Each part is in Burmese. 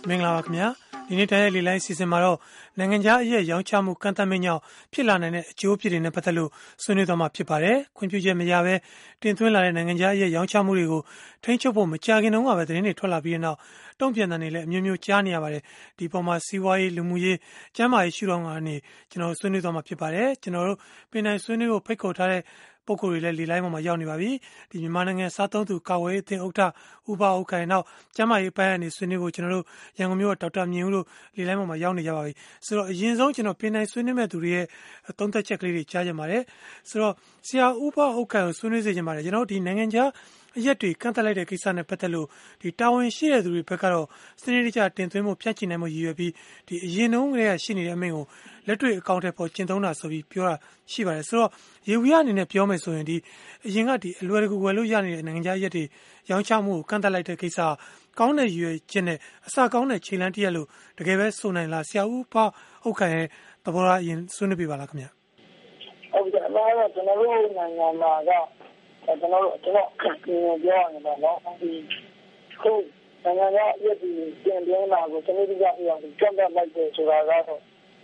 မင်္ဂလာပါခင်ဗျာဒီနေ့တိုင်းရဲ့လေလိုင်းစီစဉ်မှာတော့နိုင်ငံခြားအရေးရောင်းချမှုကန့်သတ်မိန့်ကြောင့်ဖြစ်လာနိုင်တဲ့အကျိုးအဖြစ်တွေနဲ့ပတ်သက်လို့ဆွေးနွေးသွားမှာဖြစ်ပါတယ်ခွင့်ပြုချက်မရဘဲတင်သွင်းလာတဲ့နိုင်ငံခြားအရေးရောင်းချမှုတွေကိုထိန်းချုပ်ဖို့မကြာခင်တုန်းကပဲသတင်းတွေထွက်လာပြီးတဲ့နောက်တုံ့ပြန်တဲ့နေလည်းအမျိုးမျိုးကြားနေရပါတယ်ဒီပေါ်မှာစီးပွားရေးလူမှုရေးကျန်းမာရေးရှုထောင့်ကနေကျွန်တော်ဆွေးနွေးသွားမှာဖြစ်ပါတယ်ကျွန်တော်တို့ပင်တိုင်ဆွေးနွေးဖို့ဖိတ်ခေါ်ထားတဲ့ပုဂ္ဂိုလ်တွေလည်းလေလိုင်းပေါ်မှာရောက်နေပါပြီဒီမြန်မာနိုင်ငံစားသုံးသူကာဝေးအသင်းဥက္ကဋ္ဌဥပဥက္ကဋ္ဌနောက်ကျမ်းမာရေးပိုင်းကနေဆွေးနွေးဖို့ကျွန်တော်တို့ရန်ကုန်မြို့ကဒေါက်တာမြင့်ဦးတို့လေလိုင်းပေါ်မှာရောက်နေကြပါပြီဆိုတော့အရင်ဆုံးကျွန်တော်ပင်တိုင်ဆွေးနွေးမဲ့သူတွေရဲ့သုံးသက်ချက်ကလေးတွေကြားကြပါတယ်ဆိုတော့ဆရာဥပဥက္ကဋ္ဌကိုဆွေးနွေးစေချင်ပါတယ်ကျွန်တော်ဒီနိုင်ငံခြားအရက်တွေကန့်သက်လိုက်တဲ့ကိစ္စနဲ့ပတ်သက်လို့ဒီတာဝန်ရှိတဲ့သူတွေဘက်ကတော့စနစ်တကျတင်သွင်းမှုဖြတ်ချီနိုင်မှုရည်ရွယ်ပြီးဒီအရင်တုန်းကတည်းကရှိနေတဲ့အမိန့်ကိုလက်တွေ့အကောင့်ထဲပေါ်ကျင့်သုံးတာဆိုပြီးပြောတာရှိပါတယ်ဆိုတော့ရေဝီရအနေနဲ့ပြောမယ်ဆိုရင်ဒီအရင်ကဒီအလွယ်တကူဝယ်လို့ရနေတဲ့နိုင်ငံခြားရက်တွေရောင်းချမှုကိုကန့်သက်လိုက်တဲ့ကိစ္စကောင်းတဲ့ရည်ရွယ်ချက်နဲ့အစကောင်းတဲ့ခြေလှမ်းတရက်လို့တကယ်ပဲဆိုနိုင်လားဆရာဦးဖောက်ဟုတ်ခိုင်ရဲ့သဘောထားအရင်ဆွေးနွေးပြပါလားခင်ဗျဟုတ်ကဲ့အဲ့ဒါကျွန်တော်တို့နိုင်ငံမှာကကျွန်တော်ပြောရရင်တော့ဒီခုနိုင်ငံရဲ့အရေးကြီးတင်ပြလာကိုစနစ်တကျပြောင်းကြံ့တက်လိုက်တယ်ဆိုတာကတော့ဒါ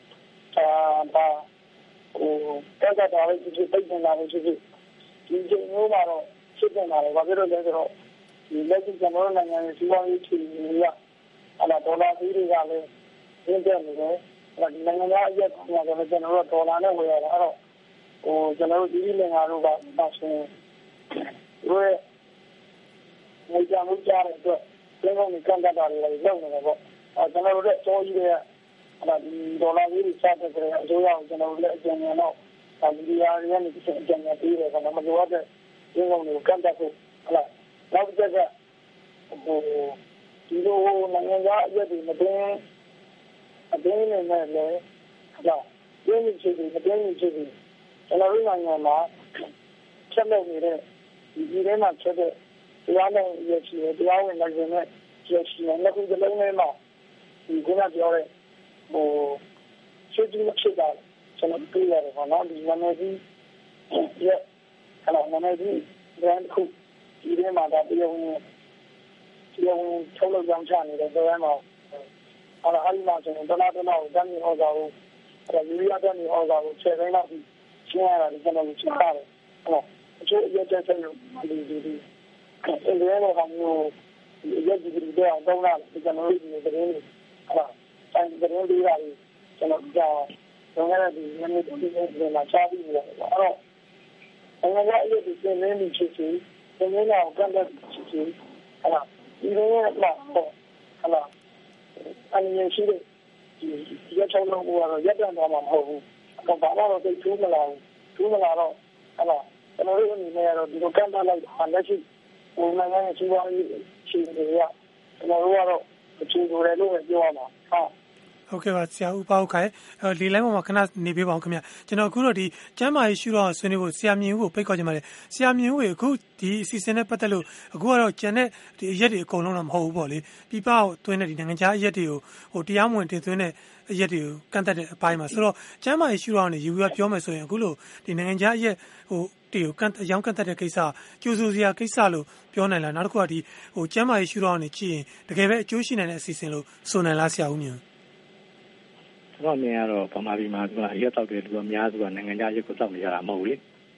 တက်တာလည်းဒီပိတ်နေတာလည်းဒီချိန်မျိုးမှာတော့ဖြစ်နေတာလေဘာဖြစ်လို့လဲဆိုတော့ဒီလက်ရှိကျွန်တော်တို့နိုင်ငံရဲ့စီးပွားရေးခြေအနေကဒေါ်လာဈေးတွေကလည်းရင်းကျက်နေတယ်ဒီနိုင်ငံရဲ့အရေးကြီးတာကလည်းကျွန်တော်တို့ဒေါ်လာနဲ့ဝယ်ရတာအဲ့တော့ကျွန်တော်တို့ဒီလင်္ကာတို့ကပါရှင်တို့ရဲ့နေကြမှုကြားတဲ့အတွက်ဒီကောင်ကန့်တတ်တာတွေလုပ်နေတယ်ပေါ့ကျွန်တော်တို့ရဲ့စိုးကြီးတွေကဒီဒေါ်လာကြီးတွေစတဲ့ကြတဲ့အစိုးရကိုကျွန်တော်တို့လည်းအကျဉ်းချတော့ဒီနေရာတွေကနေအကျဉ်းချပြီးတယ်ဆိုတော့မလိုအပ်တဲ့ဒီကောင်တွေကိုကန့်တတ်ဖို့နောက်တစ်ချက်ကဒီလိုနိုင်ငံသားအရက်တွေမတင်းအတင်းနေနဲ့လည်းပြင်းချစ်ပြီးကျွန်တော်တို့နိုင်ငံမှာချက်လုပ်နေတဲ့ဒီထဲမှာချက်တဲ့တရားနဲ့ရရှိတယ်တရားဝင်နိုင်ငံနဲ့ရရှိတယ်နှစ်ခုစလုံးနဲ့မှဒီကပြောတဲ့ဆွေးနွေးဖြစ်တာကျွန်တော်တွေ့ရတယ်ပေါ့နော်ဒီနာမည်ကြီးရဲ့နာမည်ကြီး brand ခုဒီထဲမှာတရားဝင်ထုတ်လုပ်ကြောင်းချနေတဲ့ဆိုရမ်းမှာအဲ့ဒီမှာကျွန်တော်ဒေါ်လာကိုတန်းနေဟောတာကိုယူရီးယားတန်းနေဟောတာကို10သိန်းလောက်ရှင်းရတာကျွန်တော်ရှင်းရတယ်အကျိုးအကျတဲ့ဆက်လို့ဒီအဲ့ဒီတော့ကမျိုးရက်ဒီတော့တောင်းလာကျွန်တော်တို့ဒီသတင်းတွေတိုင်းသတင်းတွေရာကျွန်တော်ကြောင်းတော့လည်းဒီနည်းတွေမှာချပြီးနေတယ်အဲ့တော့နိုင်ငံရဲ့အရေးကြီးတဲ့နေဖြစ်စီဒီနေ့တော့ကန့်သက်ဖြစ်စီဒီလိုနဲ့ပေါ့အနည်းရှိတဲ့ဒီရက်ချောင်းလုံးကတော့ရက်တန်သွားမှာမဟုတ်ဘူးဘာမှတော့သိထူးမလာတော့ကျွန်တော်တို့အနေနဲ့ကတော့ဒီလိုကန့်သတ်လိုက်တာလက်ရှိနိုင်ငံရဲ့စီးပွားရေးအခြေအနေကကျွန်တော်တို့ကတော့အခြေအနေတွေလို့ပြောရမှာဟုတ်ကဲ့ပါဆရာဦးပေါက်ခိုင်လေလိုင်းပေါ်မှာခဏနေပေးပါဦးခင်ဗျကျွန်တော်အခုတော့ဒီကျမ်းမာရေးရှုတော့ဆွေးနွေးဖို့ဆရာမြင့်ဦးကိုဖိတ်ခေါ်ချင်ပါတယ်ဆရာမြင့်ဦးအခုဒီအစီအစဉ်နဲ့ပတ်သက်လို့အခုကတော့ကျန်တဲ့ဒီအရက်တွေအကုန်လုံးတော့မဟုတ်ဘူးပေါ့လေပြပကိုသွင်းတဲ့ဒီနိုင်ငံခြားအရက်တွေကိုတရားမဝင်တင်သွင်းတဲ့အရက်တွေကိုကန့်သက်တဲ့အပိုင်းမှာဆိုတော့ကျမ်းမာရေးရှုတော့နေယူပြောမယ်ဆိုရင်အခုလို့ဒီနိုင်ငံခြားအရက်တီကိုအယောင်ကန့်သက်တဲ့ကိစ္စကြိုးစိုးစရာကိစ္စလို့ပြောနိုင်လားနောက်တစ်ခုကဒီကျမ်းမာရေးရှုတော့နေကြည့်ရင်တကယ်ပဲအကျိုးရှိနိုင်တဲ့အစီအစဉ်လို့ဆိုနိုင်လားဆရာဦးမြင့်တော့မြင်ရတော့ဗမာပြည်မှာကရက်တောက်တဲ့လူအများစုကနိုင်ငံခြားရက်ကိုတောက်နေရတာမဟုတ်ဘူးလေ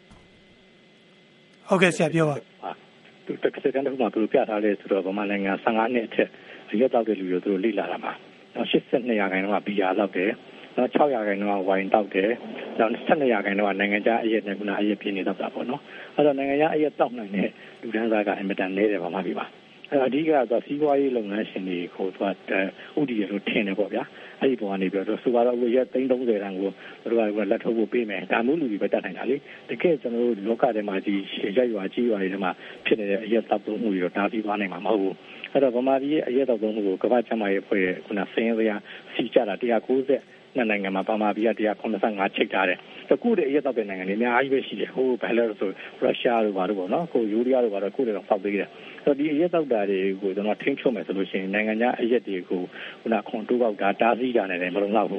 ဟုတ်ကဲ့ဆရာပြောပါသူတစ်စကန်တခုမှသူပြထားလဲဆိုတော့ဗမာနိုင်ငံ15နှစ်အထက်ရက်တောက်တဲ့လူတွေသူတို့လေ့လာတာမှာနောက်82ရာခိုင်နှုန်းကဘီယာတောက်တယ်နောက်6ရာခိုင်နှုန်းကဝိုင်တောက်တယ်နောက်12ရာခိုင်နှုန်းကနိုင်ငံခြားအရက်နဲ့ခုနအရက်ပြင်းနေတောက်တာပေါ့နော်အဲ့တော့နိုင်ငံခြားအရက်တောက်နိုင်တဲ့လူတန်းစားကအင်မတန်နည်းတယ်ဗမာပြည်မှာအဓိကတော့စီးပွားရေးလုပ်ငန်းရှင်တွေကိုသူကဥတီရလို့ထင်တယ်ပေါ့ဗျာအဲ့ဒီပုံကနေပြီးတော့ဆိုတော့ရက်330တန်းကိုသူတို့ကလက်ထုတ်ဖို့ပေးမယ်ဒါမျိုးလူတွေပဲတတ်နိုင်တာလေတကယ်ကျွန်တော်တို့လောကထဲမှာဒီရက်ရွာကြီးရွာတွေထဲမှာဖြစ်နေတဲ့အရက်တောက်မှုတွေတော့တားပြီးသွားနိုင်မှာမဟုတ်ဘူးအဲ့တော့ဗမာပြည်ရဲ့အရက်တောက်မှုကိုကမ္ဘာ့ကျန်းမာရေးအဖွဲ့ရဲ့ခုနစင်းစရာစီကြတာ190နိုင်ငံမှာဗမာပြည်က185ချိတ်ထားတယ်အခုတည်းအရက်တောက်တဲ့နိုင်ငံတွေအများကြီးပဲရှိတယ်ဟိုဘယ်လဲဆိုရုရှားတို့ဘာလို့ပေါ့နော်ကိုယူရီးယားတို့ဘာလို့ကိုယ်တော့ဖောက်ပေးတယ်ဆိုတော့ဒီအရက်တောက်တာတွေကိုကျွန်တော်ထိန်းချုပ်မယ်ဆိုလို့ရှိရင်နိုင်ငံခြားအရက်တွေကိုခုနခွန်တိုးပေါက်တာတားဆီးတာနဲ့လည်းမလုံလောက်ဘူး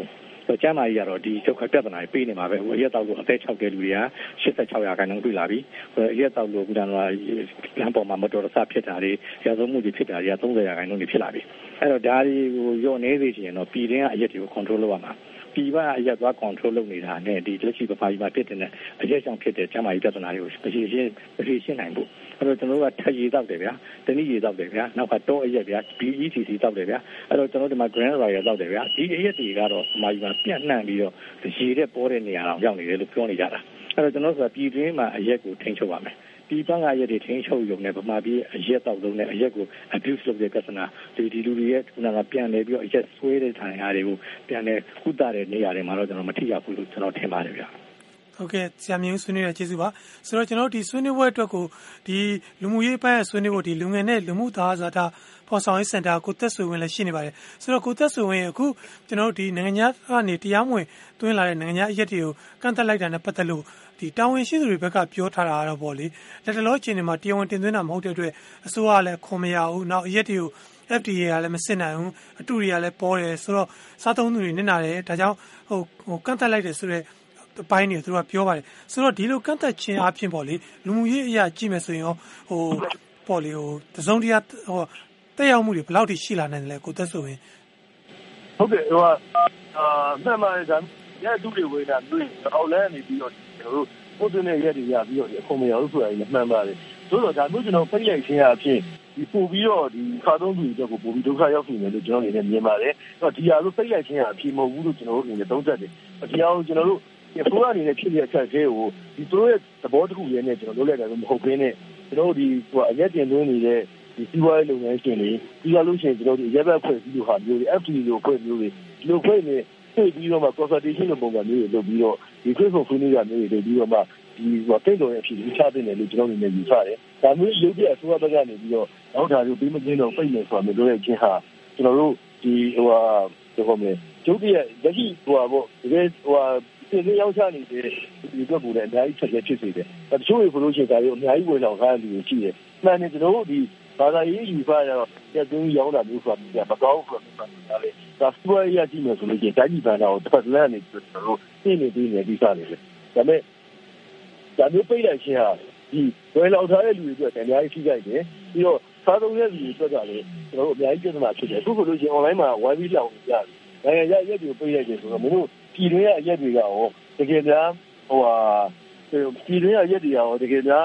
ကျန်းမာရေးကတော့ဒီဒုက္ခပြဿနာပေးနေမှာပဲအရက်တောက်လို့အသက်6တဲ့လူတွေက86%တွေ့လာပြီအရက်တောက်လို့ခုနကလမ်းပေါ်မှာမတော်တဆဖြစ်တာတွေရာဇဝတ်မှုတွေဖြစ်တာတွေက30%တွေဖြစ်လာပြီအဲ့တော့ဒါတွေကိုရောနေသေးချင်တော့ပြည်တွင်းကအရက်တွေကို control လုပ်ရမှာပြည်ပအရက်သွား control လုပ်နေတာနဲ့ဒီလက်ရှိပမာကြီးမှာဖြစ်တဲ့အရက်ကြောင့်ဖြစ်တဲ့ကျန်းမာရေးပြဿနာတွေကိုဖြေရှင်းနိုင်ဖို့အဲ့တော့ကျွန်တော်တို့ကထက်ရည်တောက်တယ်ဗျာတနည်းရည်တောက်တယ်ဗျာနောက်ကတော့အရက်ဗျာ BETC တောက်တယ်ဗျာအဲ့တော့ကျွန်တော်တို့ဒီမှာ Grand Royal တောက်တယ်ဗျာဒီအရက်တွေကတော့ပမာကြီးမှာပြန့်နှံ့ပြီးတော့ရေတဲ့ပေါ်တဲ့နေရာအောင်ရောက်နေတယ်လို့ပြောနေကြတာအဲ့တော့ကျွန်တော်တို့ကပြည်တွင်းမှာအရက်ကိုထိန်းချုပ်ရမယ်ဒီပန်းကအရက်တွေထိန်းချုပ်ရုံနဲ့ဗမာပြည်အရက်တောက်လုံးနဲ့အရက်ကို abuse လုပ်တဲ့ပြဿနာဒီလူတွေရဲ့ခုနကပြန်နေပြီးတော့အရက်ဆွဲတဲ့ထိုင်အားတွေကိုပြန်နေကုသတဲ့နေရာတွေမှာတော့ကျွန်တော်မထိရောက်ဘူးလို့ကျွန်တော်ထင်ပါတယ်ဗျာဟုတ်ကဲ့ဆရာမြင့်ဆွေးနွေးရကျေးဇူးပါဆိုတော့ကျွန်တော်တို့ဒီဆွေးနွေးပွဲအတွက်ကိုဒီလူမှုရေးပိုင်းဆွေးနွေးဖို့ဒီလူငယ်နဲ့လူမှုသားစားတာဖော်ဆောင်ရေးစင်တာကိုသက်ဆွေဝင်လည်းရှိနေပါတယ်ဆိုတော့ကိုသက်ဆွေဝင်အခုကျွန်တော်တို့ဒီနိုင်ငံခြားကနေတရားမဝင်တွင်းလာတဲ့နိုင်ငံခြားအရက်တွေကိုကန့်သက်လိုက်တာနဲ့ပတ်သက်လို့ဒီတာဝန်ရှိသူတွေဘက်ကပြောထားတာကတော့ပေါ့လေလက်တလောအချိန်တွေမှာတရားဝင်တင်သွင်းတာမဟုတ်တဲ့အတွက်အစိုးရကလည်းခွန်မရဘူးနောက်အရက်တွေကို FDA ကလည်းမစစ်နိုင်ဘူးအတူတွေကလည်းပေါ်တယ်ဆိုတော့စားသုံးသူတွေနစ်နာတယ်ဒါကြောင့်ကန့်သက်လိုက်တယ်ဆိုတော့ပိုင်းနေသူတို့ကပြောပါတယ်ဆိုတော့ဒီလိုကန့်သက်ခြင်းအပြင်ပေါ့လေလူမှုရေးအရာကြည့်မယ်ဆိုရင်ရောပေါ့လေတစုံတရာတက်ရောက်မှုတွေဘယ်လောက်ထိရှိလာနိုင်လဲကိုသက်ဆိုရင်ဟုတ်ကဲ့မှန်ပါတယ်ဒါရဲ့သူတွေဝေးတာတွေ့အောက်လဲနေပြီးတော့ကျွန်တော်တို့ပို့သွင်းတဲ့ရက်တွေရပြီးတော့အခွန်မရဘူးဆိုတာလည်းမှန်ပါတယ်ဆိုတော့ဒါမျိုးကျွန်တော်ဖိတ်လိုက်ခြင်းအပြင်ဒီပို့ပြီးတော့ဒီခါသုံးသူတွေပို့ပြီးဒုက္ခရောက်နေတယ်လို့ကျွန်တော်အနေနဲ့မြင်ပါတယ်အဲ့တော့ဒီဟာလို့ဖိတ်လိုက်ခြင်းအပြင်မဟုတ်ဘူးလို့ကျွန်တော်တို့အနေနဲ့သုံးသပ်တယ်ဒီဟာကိုကျွန်တော်တို့ဒီအစိုးရအနေနဲ့ဖြစ်တဲ့အခက်အခဲကိုဒီသူတို့ရဲ့သဘောတစ်ခုရင်းနဲ့ကျွန်တော်လုပ်လိုက်တာမဟုတ်ဘဲနဲ့ကျွန်တော်တို့ဒီအရက်တင်သွင်းနေတဲ့ဒီစီးပွားရေးလုပ်ငန်းရှင်တွေပြီးတော့လို့ရှိရင်ကျွန်တော်တို့ရက်ဘက်ဖွဲ့စည်းလို့ဟာမျိုးတွေ FTA လို့ဖွဲ့မျိုးတွေဒီလိုဖွဲ့နေသိပြီးတော့မှ consultation လိုပုံစံမျိုးတွေလုပ်ပြီးတော့ဒီ Facebook ဆွေးနွေးကြမျိုးတွေလုပ်ပြီးတော့မှဒီတိတ်တော်ရဲ့အဖြစ်ချတဲ့တယ်လို့ကျွန်တော်အနေနဲ့ယူဆတယ်ဒါမျိုးရုပ်ပြအစိုးရဘက်ကနေပြီးတော့နောက်ဒါတွေပြီးမကင်းတော့ပြိတ်နေဆိုတာမျိုးတို့ရဲ့ချင်းဟာကျွန်တော်တို့ဒီဒီမဲ့ရုပ်ပြလက်ရှိပေါ့တကယ်ဒီရောက်ချနေတဲ့ဒီဘက်ကလည်းအများကြီးချက်ချက်ဖြစ်စေတယ်တချို့တွေဘလို့ရှိရင်ဒါတွေအများကြီးဝယ်ဆောင်ထားတဲ့လူတွေရှိတယ်မှန်တယ်ကျွန်တော်တို့ဒီဘာသာရေးယူဆရတော့တက်သွင်းရောင်းတာမျိုးဆိုတာမကောင်းဘူးဆိုတာဒါလေဒါစပွားရကြည့်မယ်ဆိုလို့ရှိရင်တိုင်းပြည်ဘဏ္ဍာကိုတစ်ဖက်လမ်းနေကျွန်တော်တို့သိနေပြီးနေပြီးစားနေတယ်ဒါပေမဲ့ဒါမျိုးပြိလိုက်ခြင်းဟာဒီဝယ်လောက်ထားတဲ့လူတွေအတွက်အများကြီးထိခိုက်တယ်ပြီးတော့စားသုံးတဲ့လူတွေအတွက်ကလည်းကျွန်တော်တို့အများကြီးပြဿနာဖြစ်တယ်အခုဆိုလို့ရှိရင် online မှာဝိုင်းပြီးလောင်ကြတယ်နိုင်ငံခြားရက်တွေကိုပြိလိုက်တယ်ဆိုတော့မင်းတို့ပြည်တွင်းရဲ့အရက်တွေကရောတကယ်များပြည်တွင်းရဲ့အရက်တွေရောတကယ်များ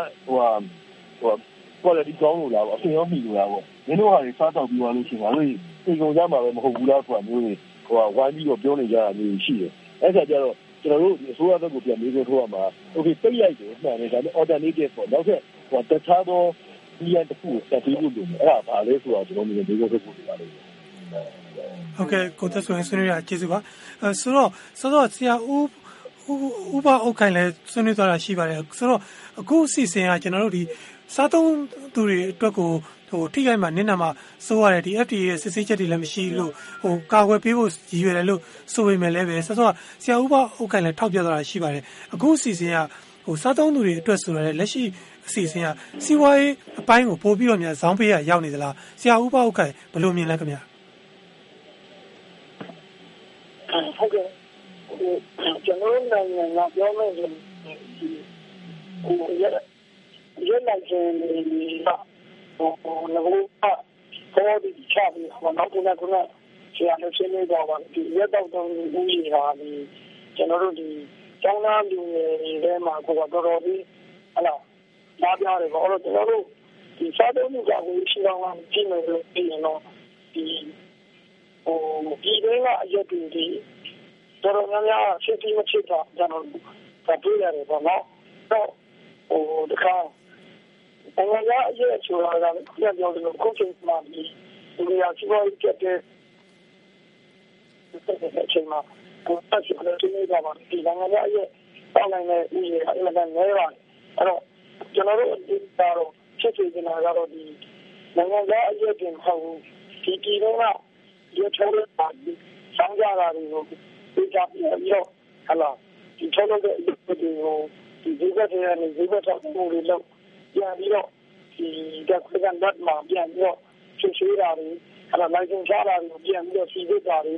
quality ကောင်းလို့လားအဆင်ရောမိလို့လားပေါ့မင်းတို့ဟာတွေစားတော့ပြီးသွားလို့ရှိရင်ငါတို့စိတ်ကုန်ကြမှာပဲမဟုတ်ဘူးလားဆိုတာမျိုးတွေဝိုင်းပြီးတော့ပြောနေကြတာမျိုးရှိတယ်အဲ့ဒါကြတော့ကျွန်တော်တို့ဒီအစိုးရဘက်ကိုပြန်ပြီးထိုးရမှာ okay ပိတ်လိုက်တယ်မှန်တယ်ဒါပေမဲ့ alternative ပေါ့နောက်ထပ်တခြားသောဒီရတစ်ခုတက်ပြီးလို့အဲ့ဒါဘာလဲဆိုတော့ကျွန်တော်မြင်ဒီလိုထုတ်ဖို့ပါလိမ့်မယ်ဟုတ်ကဲ့ကိုသက်ဆွေဆွေးနွေးရကျေးဇူးပါဆိုတော့ဆရာဥပအုတ်ခိုင်လည်းဆွေးနွေးသွားတာရှိပါတယ်ဆိုတော့အခုအစီအစဉ်ကကျွန်တော်တို့ဒီစားသုံးသူတွေအတွက်ကိုထိခိုက်မှနင်းနာမှာစိုးရတယ်ဒီ FDA ရဲ့စစ်ဆေးချက်တွေလည်းမရှိလို့ကာကွယ်ပေးဖို့ရည်ရွယ်တယ်လို့ဆိုပေမဲ့လည်းပဲဆိုတော့ဆရာဥပအုတ်ခိုင်လည်းထောက်ပြသွားတာရှိပါတယ်အခုအစီအစဉ်ကစားသုံးသူတွေအတွက်ဆိုရတဲ့လက်ရှိအစီအစဉ်ကစီးပွားရေးအပိုင်းကိုပို့ပြီးတော့များဇောင်းပေးရရောက်နေသလားဆရာဥပအုတ်ခိုင်ဘယ်လိုမြင်လဲခင်ဗျာဟုတ်ကဲ့ကျွန်တော်နိုင်ငံကပြောမယ်ဆိုရက်လိုက်ခြင်းတွေကတော့ဒီချပြီးနောက်တစ်ခုကဆရာတို့ရှင်းနေကြပါဒီရက်တော့တုံးဦးကြီးဟာဒီကျွန်တော်တို့ဒီကျောင်းသားလူငယ်တွေမှာတော်တော်ပြီးဟလာနားပြတယ်ပေါ့ကျွန်တော်တို့ဒီစားသုံးမှုကကိုရှိအောင်ကြည့်မယ်လို့ပြီးရင်တော့ဒီဒီတွေကအရက်တွေတော်တော်များများဖြစ်ပြီးမဖြစ်တာကျွန်တော်တွေ့ရတယ်ပေါ့နော်တော့တခါနိုင်ငံခြားအရေးဆိုတာကလည်းပြောတယ်ကိုချင်းမှဒီဒီရရှိဖို့ကြတဲ့အချိန်မှာကိုတက်ရှိလို့ဒီနေ့ကပါဒီနိုင်ငံခြားအရေးတောင်းနိုင်တဲ့ဥယျာဉ်အမှန်တန်နေပါတယ်အဲ့တော့ကျွန်တော်တို့ဒီတော့ဖြစ်ဖြစ်နေတာကတော့ဒီနိုင်ငံခြားအရေးတင်ဟုတ်ဒီပြည်တော့ရချိုးလို့ပါဒီဆောင်ကြတာတွေကိုဒီကပြီးတော့ဟလာဒီချိုးလို့တဲ့အရေးတွေကိုဒီဒီဘက်ကနေဒီဘက်ထောက်မှုတွေလုပ်ပြန်ပြီးတော့ဒီကခွင့်ကတ်မှာပြန်ပြီးတော့ဆွေးတာတွေအဲ့ဒါ license ချတာတွေပြန်ပြီးတော့စီစစ်တာတွေ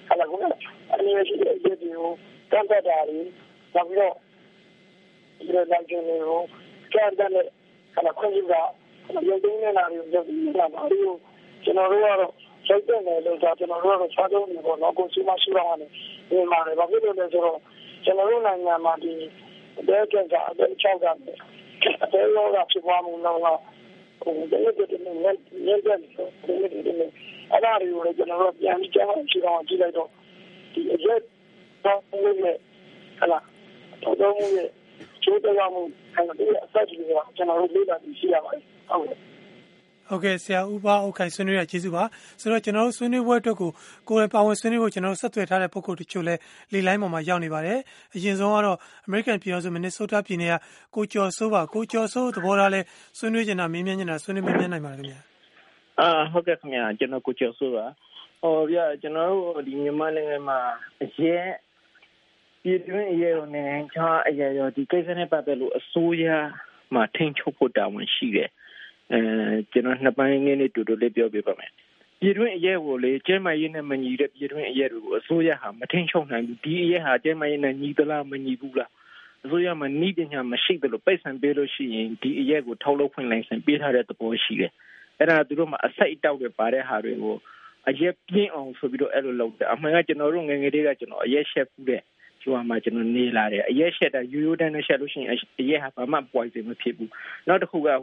ဟာလာကနေရှိတဲ့အရေးတွေကိုတန်တက်တာတွေနောက်ပြီးတော့ဒီလိုလိုက်ကျင်းတွေကိုကြမ်းတဲ့ဟာလာခွင့်ပြုတာရုပ်သိမ်းနေတာတွေကိုရုပ်သိမ်းနေတာပါလို့ကျွန်တော်တို့ကတော့စိတ်တက်နေလို့ကျွန်တော်တို့ကတော့စားသုံးနေပေါ့နော်ကိုစီမရှိတော့ဘူးဒီမှာလည်းဘာဖြစ်လို့လဲဆိုတော့ကျွန်တော်တို့နိုင်ငံမှာဒီတဲ့ကကအတဲ့6ကတဲ့အတဲ့ရောဂါဖြစ်ပွားမှုတော့ဟိုတဲ့တဲ့နဲ့ညံ့တယ်ဆိုတဲ့အဲ့ဒါတွေကိုလည်းကျွန်တော်တို့ပြန်ပြီးကြားအောင်ကြည့်လိုက်တော့ဒီအရက်တော့လို့နဲ့ဟာလာတော့မှုရဲ့ကျိုးတရားမှုအဲ့ဒါအဆက်ကြီးကကျွန်တော်တို့လေ့လာပြီးရှိရပါတယ်ဟုတ်ကဲ့ဆရာဥပအုတ်ခိုင်ဆွေးနွေးရကျေးဇူးပါဆိုတော့ကျွန်တော်တို့ဆွေးနွေးပွဲအတွက်ကိုယ်ပါဝင်ဆွေးနွေးဖို့ကျွန်တော်တို့ဆက်သွယ်ထားတဲ့ပုဂ္ဂိုလ်တချို့လဲလေလိုင်းပေါ်မှာရောက်နေပါတယ်အရင်ဆုံးကတော့ American ပြည်တော်စု Minnesota ပြည်နယ်ကကိုကျော်စိုးပါကိုကျော်စိုးသဘောထားလဲဆွေးနွေးနေတာမေးမြန်းနေတာဆွေးနွေးမေးမြန်းနိုင်ပါတယ်ခင်ဗျာဟုတ်ကဲ့ခင်ဗျာကျွန်တော်ကိုကျော်စိုးပါဗျာကျွန်တော်တို့ဒီမြန်မာနိုင်ငံမှာအရေးပြည်တွင်းအရေးကိုနိုင်ငံခြားအရေးရောဒီကိစ္စနဲ့ပတ်သက်လို့အစိုးရမှာထိန်းချုပ်ဖို့တာဝန်ရှိတယ်ကျွန်တော်နှစ်ပိုင်းနဲ့တူတူလေးပြောပြပါမယ်ပြည်တွင်းအရေးကိုလေကျဲမရေးနဲ့မညီတဲ့ပြည်တွင်းအရေးတွေကိုအစိုးရဟာမထိန်းချုပ်နိုင်ဘူးဒီအရေးဟာကျဲမရေးနဲ့ညီသလားမညီဘူးလားအစိုးရမှာနှီးပညာမရှိတယ်လို့ပိတ်ဆံပေးလို့ရှိရင်ဒီအရေးကိုထောက်လုပ်ခွင့်လိုင်စင်ပေးထားတဲ့သဘောရှိတယ်အဲ့ဒါသူတို့မှာအစိတ်အတောက်တွေပါတဲ့ဟာတွေကိုအရေးပြင်းအောင်ဆိုပြီးတော့အဲ့လိုလုပ်တယ်အမှန်ကကျွန်တော်တို့ငယ်ငယ်လေးကကျွန်တော်အရေးရှက်ဘူးတဲ့ကျွမ်းမှာကျွန်တော်နေလာတယ်အရေးရှက်တာရိုးရိုးတန်းတန်းရှက်လို့ရှိရင်အရေးဟာဘာမှပွိုင်စင်မဖြစ်ဘူးနောက်တစ်ခုက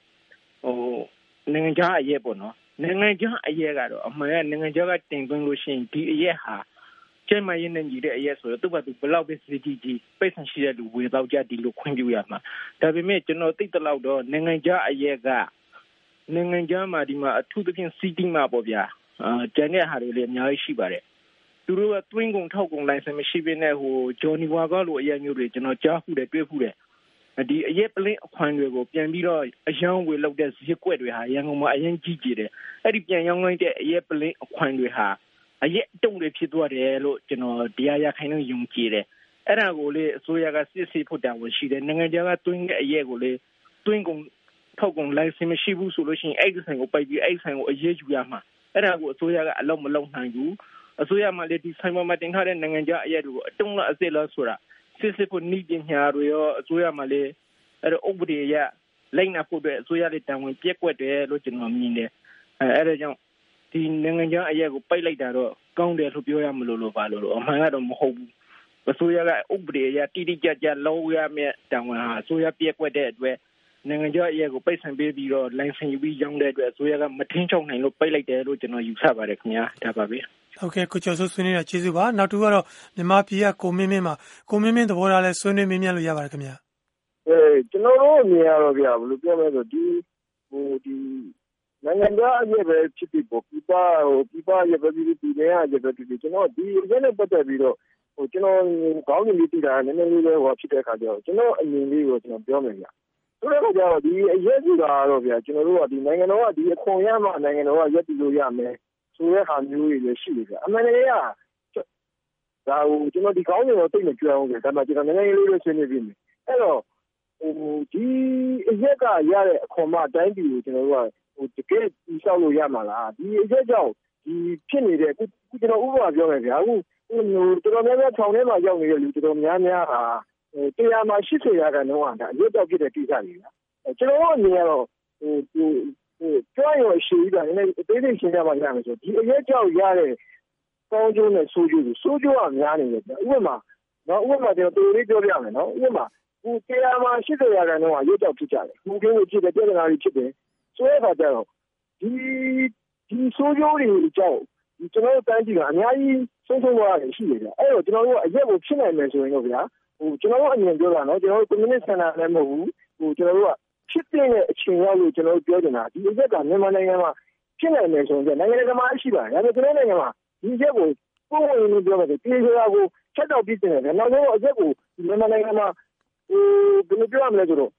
နိုင်ငံခြားအရေးပေါ့နော်နိုင်ငံခြားအရေးကတော့အမှန်ကနိုင်ငံခြားကတင်သွင်းလို့ရှိရင်ဒီအရေးဟာကျဲမရင်းနဲ့ညီတဲ့အရေးဆိုတော့သူ့ဘာသူဘလောက်ပဲစီတီကြီးပိတ်ဆံရှိတဲ့လူဝေတော့ကြဒီလိုခွင့်ပြုရမှာဒါပေမဲ့ကျွန်တော်သိတဲ့လောက်တော့နိုင်ငံခြားအရေးကနိုင်ငံခြားမှာဒီမှာအထူးသဖြင့်စီတီမှာပေါ့ဗျာကျန်တဲ့ဟာတွေလည်းအများကြီးရှိပါတယ်သူတို့ကတွင်းကုန်ထောက်ကုန်လိုင်စင်မရှိဘဲနဲ့ဂျော်နီဝါကားလိုအရေးမျိုးတွေကျွန်တော်ကြားဖူးတယ်တွေ့ဖူးတယ်ဒီအရေးပလင်းအခွန်တွေကိုပြန်ပြီးတော့အယောင်ဝယ်လောက်တဲ့ဈေးကွက်တွေဟာရန်ကုန်မှာအရင်ကြီးကြတယ်အဲ့ဒီပြန်ရောင်းလိုက်တဲ့အရေးပလင်းအခွန်တွေဟာအရေးတုံတွေဖြစ်သွားတယ်လို့ကျွန်တော်တရားရခိုင်လို့ယုံကြည်တယ်အဲ့ဒါကိုလေအစိုးရကစစ်ဆေးဖို့တာဝန်ရှိတယ်နိုင်ငံခြားကတွင်းတဲ့အရေးကိုလေတွင်းကုန်ထောက်ကုန်လိုင်စင်မရှိဘူးဆိုလို့ရှိရင်အဲ့ဒီဆိုင်ကိုပိုက်ပြီးအဲ့ဒီဆိုင်ကိုအရေးယူရမှာအဲ့ဒါကိုအစိုးရကအလုံးမလုံးနိုင်ဘူးအစိုးရမှလည်းဒီဆိုင်မှာတင်ထားတဲ့နိုင်ငံခြားအရေးတွေကိုအတုံးလားအစစ်လားဆိုတာစစ်ဖို့နှီးပညာတွေရောအစိုးရမှလည်းအဲ့တော့ဥပဒေရလိုက်နာဖို့အတွက်အစိုးရရဲ့တာဝန်ပြက်ကွက်တယ်လို့ကျွန်တော်မြင်တယ်အဲ့ဒါကြောင့်ဒီနိုင်ငံခြားအရေးကိုပိတ်လိုက်တာတော့ကောင်းတယ်လို့ပြောရမလို့ပါလို့အမှန်ကတော့မဟုတ်ဘူးအစိုးရကဥပဒေရတိတိကျကျလုံးရမယ့်တာဝန်ဟာအစိုးရပြက်ကွက်တဲ့အတွက်နိုင်ငံခြားအရေးကိုပိတ်ဆံပေးပြီးတော့လိုင်စင်ယူပြီးရောင်းတဲ့အတွက်အစိုးရကမထင်းချုပ်နိုင်လို့ပိတ်လိုက်တယ်လို့ကျွန်တော်ယူဆပါတယ်ခင်ဗျာဒါပါပဲဟုတ်ကဲ့ကိုကျော်စိုးဆွေးနွေးရကျေးဇူးပါနောက်တူကတော့မြန်မာပြည်ကကိုမင်းမှာကိုမင်းသဘောထားလဲဆွေးနွေးမေးမြန်းလို့ရပါတယ်ခင်ဗျာကျွန်တော်တို့အမြင်ရတော့ဗျာဘယ်လိုပြောမလဲဆိုဒီနိုင်ငံသားအရေးပဲဖြစ်ဖြစ်ပေါ့ပြပရဲ့ပဲဖြစ်ဖြစ်ဒီနေရာရဲ့ပဲဖြစ်ဖြစ်ကျွန်တော်ဒီအရေးနဲ့ပတ်သက်ပြီးတော့ကျွန်တော်ခေါင်းစဉ်လေးတည်တာနည်းနည်းလေးပဲဖြစ်တဲ့အခါကျတော့ကျွန်တော်အမြင်လေးကိုကျွန်တော်ပြောမယ်ဗျာဆိုတော့ကျတော့ဒီအရေးကြီးတာတော့ဗျာကျွန်တော်တို့ကဒီနိုင်ငံတော်ကဒီအခွန်ရမှနိုင်ငံတော်ကရက်တည်လို့ရမယ်ဆိုတဲ့ဟာမျိုးတွေလည်းရှိတယ်ဗျာအမှန်တကယ်ကဒါကိုကျွန်တော်ဒီခေါင်းစဉ်ကိုသိမကြွအောင်ဗျာဒါမှကျွန်တော်နည်းနည်းလေးပဲဆွေးနွေးပြီးမယ်အဲ့တော့ဒီအရက်ကရတဲ့အခွန်မှတိုင်းပြည်ကိုကျွန်တော်တို့ကတကယ်ပြီးဆောက်လို့ရမှာလားဒီအရက်ကြောင့်ဒီဖြစ်နေတဲ့အခုကျွန်တော်ဥပမာပြောမယ်ဗျာအခုတော်တော်များများထောင်ထဲမှာရောက်နေတဲ့လူတော်တော်များများဟာတရားမှာ80ရာခိုင်နှုန်းဟာဒါအရက်ကြောင့်ဖြစ်တဲ့ကိစ္စတွေဗျာကျွန်တော်တို့အနေနဲ့ကတော့ပြောရရင်ရှိတာနည်းနည်းအသေးစိတ်ရှင်းပြပါရမယ်ဆိုဒီအရက်ကြောင့်ရတဲ့ကောင်းကျိုးနဲ့ဆိုးကျိုးကများနေတယ်ဗျာဥပမာကျွန်တော်တိုးလေးပြောပြမယ်နော်ဥပမာတရားမှာ80ရာခိုင်နှုန်းကရုပ်ကြောက်ဖြစ်ကြတယ်။ဘုံကင်းကိုဖြစ်တယ်ပြဿနာတွေဖြစ်တယ်။ဆိုတဲ့အခါကျတော့ဒီဆိုးကျိုးတွေကြောင့်ကျွန်တော်တို့တိုင်းပြည်ကအများကြီးဆုံးရှုံးသွားတယ်ရှိတယ်ဗျ။အဲ့တော့ကျွန်တော်တို့အရက်ကိုဖြစ်နိုင်မယ်ဆိုရင်တော့ဗျာကျွန်တော်တို့အမြင်ပြောတာနော်ကျွန်တော်တို့ကွန်မြူနစ်ဆန္ဒလည်းမဟုတ်ဘူးကျွန်တော်တို့ကဖြစ်တဲ့အခြေရောက်လို့ကျွန်တော်တို့ပြောနေတာဒီအရက်ကမြန်မာနိုင်ငံမှာဖြစ်နိုင်မယ်ဆိုရင်နိုင်ငံတကာမှာရှိပါတယ်။ဒါပေမဲ့ကျွန်တော်နိုင်ငံမှာဒီအရက်ကိုပုံဝင်လို့ပြောမယ်ဆိုပြည်သူတွေကိုချက်တော့ပြစ်နေတယ်။နောက်ဆုံးအရက်ကိုမြန်မာနိုင်ငံမှာဘယ်လိုပြောရမလဲဆိုတော့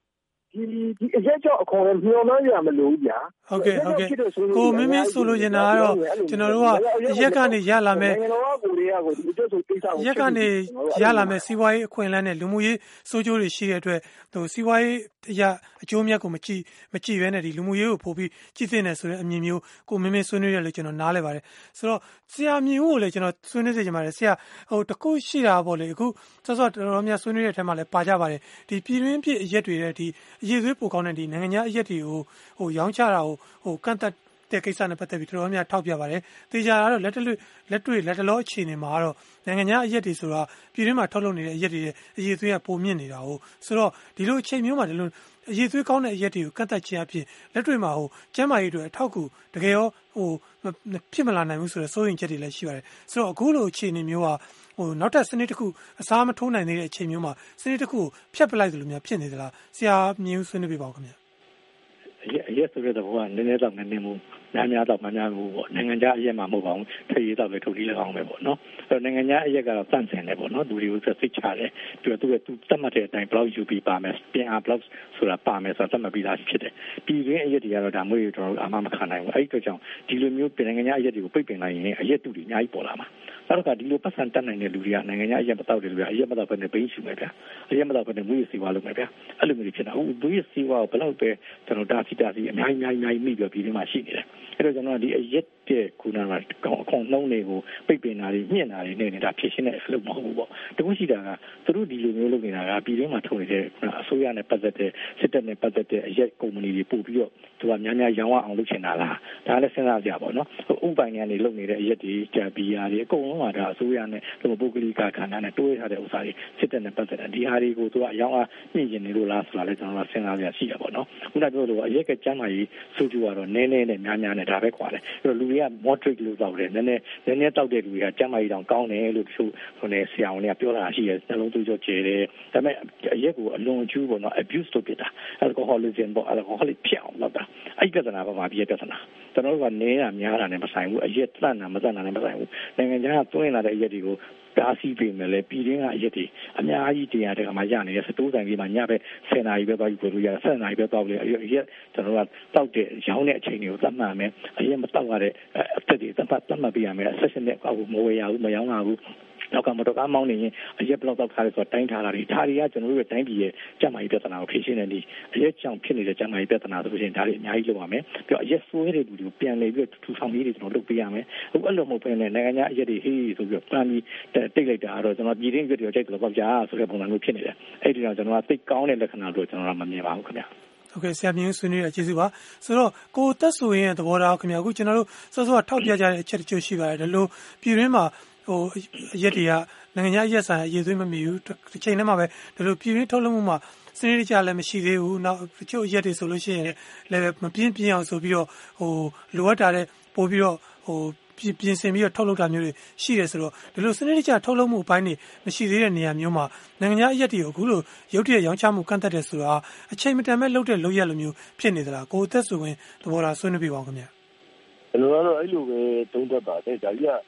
ဒီအရက်ကြောင့်အခွန်လည်းမျှော်မှန်းရမလို့ဗျာဟုတ်ကဲ့ကိုမင်းဆိုလိုချင်တာကတော့ကျွန်တော်တို့ကအရက်ကနေရလာမယ်နိုင်ငံတော်ကကိုတွေကကိုဒီအတွက်ဆိုကိစ္စကိုရက်ကနေရလာမယ်စီးပွားရေးအခွင့်အလမ်းနဲ့လူမှုရေးစိုးကျိုးတွေရှိတဲ့အတွက်စီးပွားရေးအကျိုးမြတ်ကိုမကြည့်ဘဲနဲ့ဒီလူမှုရေးကိုပို့ပြီးကြည့်သင့်တယ်ဆိုတဲ့အမြင်မျိုးကိုမင်းဆွေးနွေးရလို့ကျွန်တော်နားလဲပါတယ်ဆိုတော့ဆရာမြင်ဦးကိုလည်းကျွန်တော်ဆွေးနွေးစေချင်ပါတယ်ဆရာတခုရှိတာပေါ့လေအခုစောစောတော်တော်များဆွေးနွေးတဲ့အထက်မှာလည်းပါကြပါတယ်ဒီပြည်တွင်းပြည်အရက်တွေတဲ့ဒီအရေးသွေးပိုကောင်းတဲ့ဒီနိုင်ငံခြားအရက်တွေကိုရောင်းချတာကိုကန့်သတ်တဲ့ကိစ္စနဲ့ပတ်သက်ပြီးတော်တော်များထောက်ပြပါတယ်။သေချာကတော့လက်တလောအခြေအနေမှာကတော့နိုင်ငံခြားအရက်တွေဆိုတာပြည်တွင်းမှာထုတ်လုပ်နေတဲ့အရက်တွေရဲ့အရေးသွေးကပိုမြင့်နေတာဟုတ်ဆိုတော့ဒီလိုအချိန်မျိုးမှာဒီလိုအရေးသွေးကောင်းတဲ့အရက်တွေကိုကန့်သတ်ခြင်းအဖြစ်လက်တွေ့မှာကျန်းမာရေးတွေအထောက်အကူတကယ်ရောဖြစ်မလာနိုင်ဘူးဆိုတော့စိုးရိမ်ချက်တွေလည်းရှိပါတယ်။ဆိုတော့အခုလိုအခြေအနေမျိုးကနောက်ထပ်စနစ်တစ်ခုအစားမထိုးနိုင်သေးတဲ့အချိန်မျိုးမှာစနစ်တစ်ခုဖြတ်ပလိုက်သလိုများဖြစ်နေသလားဆရာမြင်ဆွေးနွေးပြပါဦးခင်ဗျာအရက်ဆိုတဲ့တော့ကနည်းနည်းတော့နည်းနည်းမို့များတော့များဘူးပေါ့နိုင်ငံခြားအရက်မှာမဟုတ်ပါဘူးထည့်ရတော့ပဲထုတ်ပြီးလည်းကောင်းပဲပေါ့နော်အဲ့တော့နိုင်ငံခြားအရက်ကတော့တန့်စင်တယ်ပေါ့နော်လူတွေကိုစိတ်ချတယ်သူတတ်မှတ်တဲ့အတိုင်းဘလောက်ယူပြီးပါမယ်ပြင်အားဘလောက်ဆိုတာပါမယ်ဆိုတာတတ်မှတ်ပြီးသားဖြစ်တယ်ပြည်တွင်းအရက်တွေကတော့ဒါမျိုးတွေကျွန်တော်တို့အာမမခံနိုင်ဘူးအဲ့ဒီအတွက်ကြောင့်ဒီလိုမျိုးနိုင်ငံခြားအရက်တွေကိုပိတ်ပင်လိုက်ရင်အရက်တူတွေအများကြီးပေါ်လာမှာနောက်တော့ဒီလိုပတ်စံတက်နိုင်တဲ့လူတွေကနိုင်ငံခြားအရက်မတောက်တယ်လူတွေအရက်မတောက်ဘဲနဲ့ဘိန်းရှူမယ်ဗျာအရက်မတောက်ဘဲနဲ့မွေးစီဝါလုပ်မယ်ဗျာအဲ့လိုမျိုးဖြစ်တာမွေးစီဝါကိုဘလောက်ပဲကျွန်တော်တာစီအများကြီးမိပြီးဒီမှာရှိနေတယ်အဲ့တော့ကျွန်တော်ဒီအရက်တဲ့ခုနကအခွန်နှုံးတွေကိုပိတ်ပင်တာတွေမြင့်တာတွေနေနေတာဖြစ်ရှင်းတဲ့အလုပ်မဟုတ်ဘူးပေါ့တခုရှိတာကသူတို့ဒီလိုမျိုးလုပ်နေတာကပြည်တွင်းမှာထုတ်နေတဲ့အစိုးရနဲ့ပတ်သက်တဲ့စစ်တပ်နဲ့ပတ်သက်တဲ့အရက်ကုမ္ပဏီတွေပို့ပြီးတော့သူကများရောင်းအောင်လုပ်ချင်တာလားဒါလည်းစဉ်းစားကြပါတော့ဥပိုင်တွေကနေလုပ်နေတဲ့အရက်တွေကြာဘီယာတွေအကုန်လုံးကဒါအစိုးရနဲ့ပုဂ္ဂလိကခန္ဓာနဲ့တိုးရထားတဲ့ဥစ္စာတွေစစ်တပ်နဲ့ပတ်သက်တဲ့ဒီဟာတွေကိုသူကအယောင်အားမြင့်ကျင်နေလို့လားဆိုတာလည်းကျွန်တော်ကစဉ်းစားကြရှိတာပေါ့နော်ခုနပြောလို့အရက်ကကျမ်းမာရေးစိုးကျိုးကတော့နည်းနဲ့များနဲ့ဒါပဲခွာတယ်အဲ့တော့လူတွေက moderate လို့တောက်တယ်နည်းနည်းတောက်တဲ့လူတွေကကျမ်းမာရေးတောင်ကောင်းတယ်လို့တချို့ဆရာဝန်တွေကပြောတာရှိတယ်နှလုံးသွေးကြောကျယ်တယ်ဒါပေမဲ့အရက်ကိုအလွန်အကျူးပေါ့နော် abuse လုပ်ပြတာ alcoholism ပေါ့ alcoholic ဖြစ်အောင်လုပ်တာအဲ့ဒီပြဿနာပါပြဿနာကျွန်တော်တို့ကနည်းတာများတာနဲ့မဆိုင်ဘူးအရက်တန့်တာမတန့်တာနဲ့မဆိုင်ဘူးနိုင်ငံခြားကသွင်းလာတဲ့အရက်တွေကိုဒါစီပေးမယ်လေပြည်တွင်းကအရက်တွေအများကြီးတင်ရတဲ့ခါမှာရနေတဲ့စတိုးဆိုင်ကြီးမှာညပဲ10နာရီပဲသွားပြီးပို့လို့ရ10နာရီပဲသွားပြီးအရက်ကျွန်တော်ကတောက်တဲ့ရောင်းတဲ့အချိန်တွေကိုသတ်မှတ်မယ်အရက်မတောက်ရတဲ့အသက်တွေသတ်မှတ်ပေးရမယ်ဆက်ရှင်နဲ့အောက်ကိုမဝယ်ရဘူးမရောင်းရဘူးနောက်ကမတော်ကားမောင်းနေရင်အရက်ဘလောက်တောက်ထားလဲဆိုတော့တိုင်းထားတာတွေဒါတွေကကျွန်တော်တို့ရဲ့တိုင်းပြည်ရဲ့ကျန်းမာရေးပြဿနာကိုဖြေရှင်းနေတယ်အရက်ကြောင့်ဖြစ်နေတဲ့ကျန်းမာရေးပြဿနာဆိုရင်ဒါတွေအများကြီးလုပ်ရမယ်ပြီးတော့အရက်ဆွဲတဲ့လူတွေကိုပြန်လည်ပြီးထူထောင်ရေးတွေကျွန်တော်လုပ်ပေးရမယ်အခုအဲ့လိုမဟုတ်ဘဲနဲ့နိုင်ငံခြားအရက်တွေဟေးဆိုပြီးပန်းပြီးတိတ်လိုက်တာတော့ကျွန်တော်ပြည်တွင်းရွက်တွေကြိုက်တယ်လို့ပြောကြဆိုတဲ့ပုံစံမျိုးဖြစ်နေတယ်အဲ့ဒီတော့ကျွန်တော်ကသိကောင်းတဲ့လက္ခဏာလို့ကျွန်တော်ကမမြင်ပါဘူးခင်ဗျာဟုတ်ကဲ့ဆရာမြင့်ဆွေးနွေးရကျေးဇူးပါဆိုတော့ကိုသက်ဆိုရင်သဘောထားခင်ဗျာအခုကျွန်တော်တို့စောစောထောက်ပြကြတဲ့အချက်တချို့ရှိပါတယ်ဒါလို့ပြည်တွင်းမှာရက်တွေကနိုင်ငံခြားရက်ဆိုင်အရေးသွေးမမီဘူးတစ်ချိန်တည်းမှာပဲဒါလို့ပြည်တွင်းထုတ်လုပ်မှုမှာစနစ်တကျလည်းမရှိသေးဘူးနောက်တချို့ရက်တွေဆိုလို့ရှိရင်လည်းမပြင်းအောင်ဆိုပြီးတော့လိုအပ်တာတဲ့ပို့ပြီးတော့ပြင်ဆင်ပြီးတော့ထုတ်လုပ်တာမျိုးတွေရှိတယ်ဆိုတော့ဒီလိုစနစ်တကျထုတ်လုပ်မှုအပိုင်းတွေမရှိသေးတဲ့နေရာမျိုးမှာနိုင်ငံခြားအရက်တွေကိုအခုလိုရုပ်တရက်ရောင်းချမှုကန့်သက်တယ်ဆိုတာအချိန်မတန်မဲ့လုပ်တဲ့လုပ်ရက်လိုမျိုးဖြစ်နေသလားကိုအသက်ဆိုရင်သဘောထားဆွေးနွေးပြပါဦးခင်ဗျာကျွန်တော်ကတော့အဲ့လိုပဲသုံးသပ်ပါတယ်ဒါကြီးက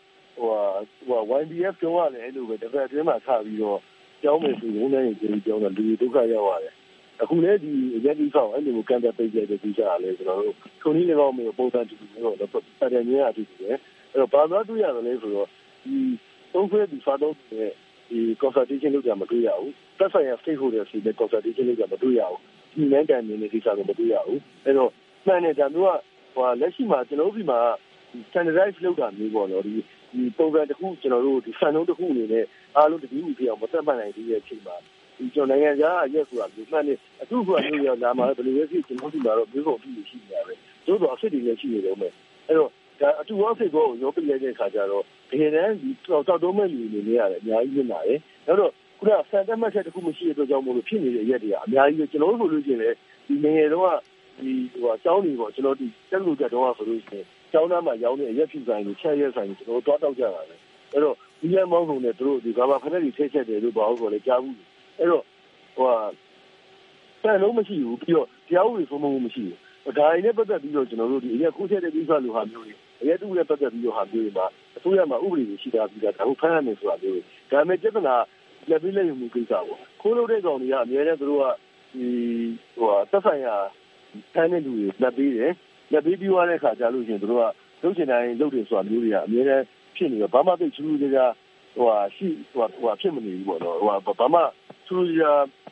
YBF ကျောင်းကလည်းအဲ့လိုပဲတစ်ပတ်အတွင်းမှာထပြီးတော့ကျောင်းမယ်ဆိုရင်လည်းဒီကျောင်းကလူဒုက္ခရောက်ရတယ်အခုလည်းဒီရက်ဒီဆောင်အဲ့လိုကန်တဲ့ပိတ်တဲ့ဒီကြလည်းကျွန်တော်တို့ခုနည်းလည်းကောင်းမျိုးပုံစံတူမျိုးတော့ပတ်တယ်မျိုးအတူတူပဲအဲ့တော့ဘာသာတွေ့ရတယ်လဲဆိုတော့ဒီသုံးခွဲဒီဖာတော့ဒီ consultation လုပ်ကြမတွေ့ရဘူးသက်ဆိုင်ရာ stakeholder တွေနဲ့ consultation လုပ်ကြမတွေ့ရဘူးဒီလမ်းတန်နေဒီစားကိုမတွေ့ရဘူးအဲ့တော့မှန်တယ်ဒါမျိုးကလက်ရှိမှာကျွန်တော်တို့ဒီမှာ standardize လုပ်တာမျိုးပေါ့နော်ဒီပုံစံတစ်ခုကျွန်တော်တို့ဒီစံနှုန်းတစ်ခုအနေနဲ့အားလုံးတတိယပြအောင်မသက်မှတ်နိုင်သေးတဲ့အချိန်မှာဒီကျွန်တော်နိုင်ငံခြားရက်ဆိုတာဒီမှန်နေအခုကမျိုးရလာမှာဘယ်လိုလဲဖြစ်ကျွန်တော်တို့ကတော့မျိုးစုံအဖြစ်ရှိနေရတယ်သို့တော့အဖြစ်တွေလည်းရှိနေတော့မယ်အဲ့တော့ဒါအတူအဖြစ်ကိုရောပြလိုက်တဲ့အခါကျတော့ဘယ်နဲ့ဒီတောက်တုံးမဲ့လူတွေနေရတယ်အများကြီးနေတာရယ်နောက်တော့ခုနစံတတ်မှတ်ချက်တစ်ခုမရှိတဲ့အတွက်ကြောင့်မို့လို့ဖြစ်နေတဲ့ရက်တွေကအများကြီးပဲကျွန်တော်တို့ဆိုလို့ရှိရင်လည်းဒီငယ်တော့ဒီကျောင်းတွေပေါ့ကျွန်တော်ဒီတက်လို့ကြတော့ဆိုလို့ရှိရင်ကျောင်းသားမှာရောင်းတဲ့အရက်ဖြူဆိုင်တွေချက်ရက်ဆိုင်တွေကျွန်တော်တို့တောက်ကြတာပဲအဲ့တော့ဒီရက်မောင်းကုန်နဲ့တို့ဒီကဘာဖက်တွေထည့်ချက်တယ်လို့ပြောဆိုလဲကြားဘူးအဲ့တော့ဆန်လုံးမရှိဘူးပြီးတော့တရားဥပဒေစိုးမိုးမှုမရှိဘူးဒါတွေနဲ့ပတ်သက်ပြီးတော့ကျွန်တော်တို့ဒီအရက်ခိုးချက်တဲ့ကိစ္စလိုဟာမျိုးတွေအရက်တူနဲ့ပတ်သက်ပြီးတော့ဟာမျိုးတွေမှာအစိုးရမှာဥပဒေတွေရှိတာပြီးတာဒါကိုဖမ်းရမယ်ဆိုတာမျိုးတွေဒါပေမဲ့ပြဿနာလက်ပြီးလက်ယူမှုကိစ္စပေါ့ခိုးလို့တဲ့ကောင်တွေကအများနဲ့တို့ကသက်ဆိုင်ရာဖမ်းတဲ့လူတွေလက်ပေးတယ်လက်ပေးပြီးသွားတဲ့အခါကျလို့ရှိရင်တို့ကလုပ်ချင်တိုင်းလုပ်တယ်ဆိုတာမျိုးတွေကအများနဲ့ဖြစ်နေတော့ဘာမှသိချူးကြဖြစ်မနေဘူးပေါ့နော်ဘာမှချူးကြ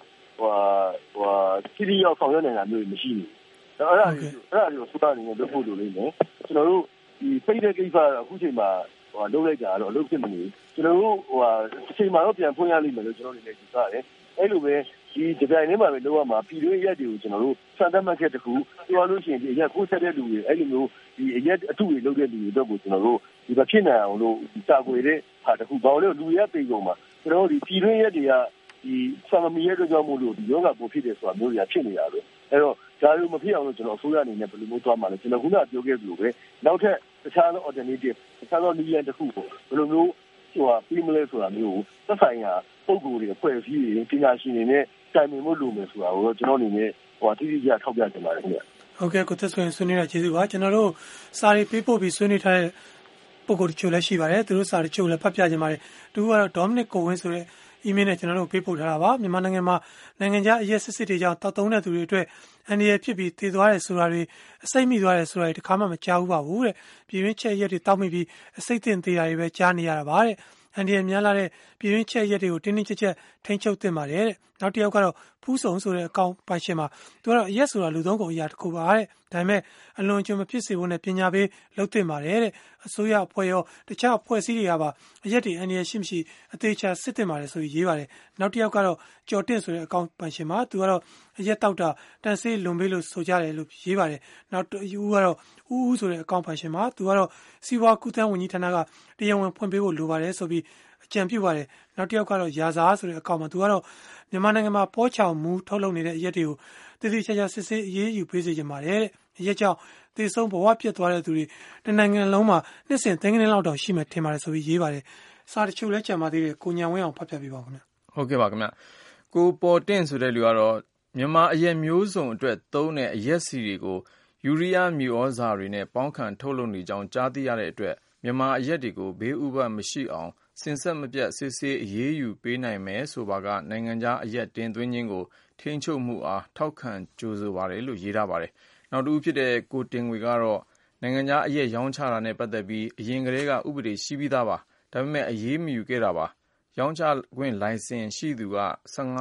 ခရီးရောက်ဆောင်ရွက်နေတာမျိုးမရှိဘူးအဲ့ဒါကိုစတာနေလုပ်ဖို့လိုနေတယ်ကျွန်တော်တို့ဒီပိတ်တဲ့ကိစ္စကအခုချိန်မှာလုပ်လိုက်တာတော့အလုပ်ဖြစ်မနေဘူးကျွန်တော်တို့အချိန်မှာတော့ပြန်ဖွင့်ရလိမ့်မယ်လို့ကျွန်တော်တို့လည်းယူဆတယ်အဲ့လိုပဲဒီဒီဇိုင်းထဲမှာပဲလုပ်ရမှာပြည်တွင်းရက်တွေကိုကျွန်တော်တို့စံသတ်မှတ်ချက်တစ်ခုပြောလို့ရှိရင်ဒီရက်ကိုဆက်တဲ့လူတွေအဲ့လိုမျိုးဒီရက်အထုတွေလုပ်တဲ့လူတွေတော့ကိုကျွန်တော်တို့ဒီမဖြစ်နိုင်အောင်လို့တာကွယ်တဲ့ဟာတစ်ခုဘာလို့လူရက်ပေကုန်မှာကျွန်တော်တို့ဒီပြည်တွင်းရက်တွေကဒီဆာမမီရဲ့အတွက်ကြောင့်မို့လို့ဒီယောဂပိုဖြစ်တယ်ဆိုတာမျိုးတွေကဖြစ်နေတာလို့အဲ့တော့ဒါတွေမဖြစ်အောင်လို့ကျွန်တော်အစိုးရအနေနဲ့ဘယ်လိုမျိုးသွားမှာလဲကျွန်တော်ခုနကပြောခဲ့သလိုပဲနောက်ထပ်တခြားသော alternative တခြားသောနည်းလမ်းတစ်ခုကိုဘယ်လိုမျိုးပြီးမလဲဆိုတာမျိုးကိုသက်ဆိုင်ရာပုံကိုယ်တွေအဖွဲ့အစည်းတွေပညာရှင်တွေနဲ့တိုင်ပင်မှုလုပ်မယ်ဆိုတာကိုကျွန်တော်အနေနဲ့တိတိကျကျထောက်ပြချင်ပါတယ်ခင်ဗျဟုတ်ကဲ့ကိုသက်ဆွေဆွေးနွေးတာကျေးဇူးပါကျွန်တော်တို့စာရီပေးပို့ပြီးဆွေးနွေးထားတဲ့ပုံကိုယ်တချို့လည်းရှိပါတယ်သူတို့စာတချို့လည်းဖတ်ပြကြပါတယ်သူကတော့ Dominic ကိုဝင်းဆိုတဲ့ email နဲ့ကျွန်တော်တို့ပေးပို့ထားတာပါမြန်မာနိုင်ငံမှာနိုင်ငံခြားအရက်စစ်စစ်တွေကြောင့်တောက်တုံးတဲ့သူတွေအတွက်အန္တရာယ်ဖြစ်ပြီးတည်သွားတယ်ဆိုတာတွေအစိတ်မိသွားတယ်ဆိုတာတွေတခါမှမကြားဘူးပါဘူးတဲ့ပြည်တွင်းချက်ရက်တွေတောက်မိပြီးအစိတ်တင်သေးတာတွေပဲကြားနေရတာပါတဲ့အန်ဒီရများလာတဲ့ပြည်တွင်းချက်ရက်တွေကိုတင်းတင်းကြပ်ကြပ်ထိန်းချုပ်သင့်ပါတယ်တဲ့နောက်တစ်ယောက်ကတော့ဖူးဆုံဆိုတဲ့အကောင့်ပိုင်ရှင်မှာသူကတော့အရက်ဆိုတာလူသုံးကုန်အရာတစ်ခုပါတဲ့ဒါပေမဲ့အလွန်ကျွံမဖြစ်စေဖို့နဲ့ပညာပေးလုပ်သင့်ပါတယ်တဲ့အစိုးရအဖွဲ့ရောတခြားအဖွဲ့အစည်းတွေကပါအရက်တွေအန်ဒီရရှိမရှိအသေးချာစစ်သင့်ပါတယ်ဆိုပြီးရေးပါတယ်နောက်တစ်ယောက်ကတော့ကြော်တင့်ဆိုတဲ့အကောင့်ပိုင်ရှင်မှာသူကတော့အရက်တောက်တာတန်ဆေးလွန်ပေးလို့ဆိုကြတယ်လို့ရေးပါတယ်နောက်တစ်ဦးကတော့ဦးဆိုတဲ့အကောင့်ပိုင်ရှင်မှာသူကတော့စီးပွားကူးသန်းဝန်ကြီးဌာနကတရားဝင်ဖွင့်ပေးဖို့လိုပါတယ်ဆိုပြီးအကြံပြုပါတယ်နောက်တစ်ယောက်ကတော့ရာဇာဆိုတဲ့အကောင့်မှာသူကတော့မြန်မာနိုင်ငံမှာပေါ်ချောင်မူထုတ်လုပ်နေတဲ့အရက်တွေကိုတည်တည်ချာချာစစ်ဆေးအရေးယူပေးစေချင်ပါတယ်တဲ့အရက်ကြောင့်သေဆုံးဘဝပြတ်သွားတဲ့သူတွေတနိုင်ငံလုံးမှာနှစ်စဉ်သိန်းကလေးလောက်တောင်ရှိမှထင်ပါတယ်ဆိုပြီးရေးပါတယ်စာတချို့လည်းကြံပါသေးတယ်ကိုညံဝင်းအောင်ဖတ်ပြပေးပါဦးခင်ဗျဟုတ်ကဲ့ပါခင်ဗျကိုပေါ်တင့်ဆိုတဲ့လူကတော့မြန်မာအရက်မျိုးစုံအတွက်သုံးတဲ့အရက်စီတွေကိုယူရီးယားမြေဩဇာတွေနဲ့ပေါင်းခံထုတ်လုပ်နေကြောင်းကြားသိရတဲ့အတွက်မြန်မာအရက်တွေကိုဘေးဥပဒ်မရှိအောင်စင်ဆက်မပြတ်စစ်ဆေးအရေးယူပေးနိုင်မယ်ဆိုပါကနိုင်ငံခြားအရက်တင်သွင်းခြင်းကိုထိန်းချုပ်မှုအားထောက်ခံကြိုဆိုပါတယ်လို့ရေးထားပါတယ်။နောက်တစ်ဦးဖြစ်တဲ့ကိုတင်ငွေကတော့နိုင်ငံခြားအရက်ရောင်းချတာနဲ့ပတ်သက်ပြီးအရင်ကတည်းကဥပဒေရှိပြီးသားပါ။ဒါပေမဲ့အရေးမယူခဲ့တာပါ။ရောင်းချခွင့်လိုင်စင်ရှိသူက